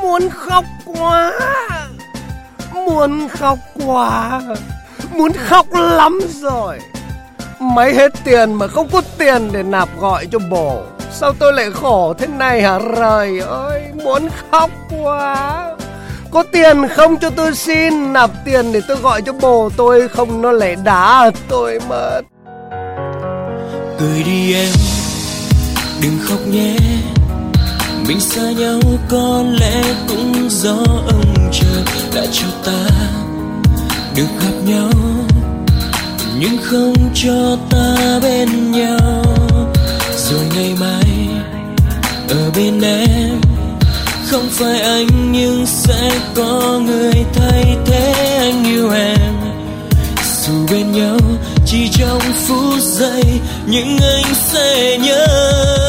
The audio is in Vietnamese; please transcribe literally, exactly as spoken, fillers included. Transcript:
muốn khóc quá, muốn khóc quá, muốn khóc lắm rồi. Mấy hết tiền mà không có tiền để nạp gọi cho bồ. Sao tôi lại khổ thế này hả trời ơi, muốn khóc quá. Có tiền không cho tôi xin, nạp tiền để tôi gọi cho bồ tôi, không nó lại đá tôi mất. Cười đi em, đừng khóc nhé. Mình xa nhau có lẽ cũng do ông trời đã cho ta được gặp nhau, nhưng không cho ta bên nhau. Rồi ngày mai ở bên em, không phải anh nhưng sẽ có người thay thế anh yêu em. Dù bên nhau chỉ trong phút giây nhưng anh sẽ nhớ.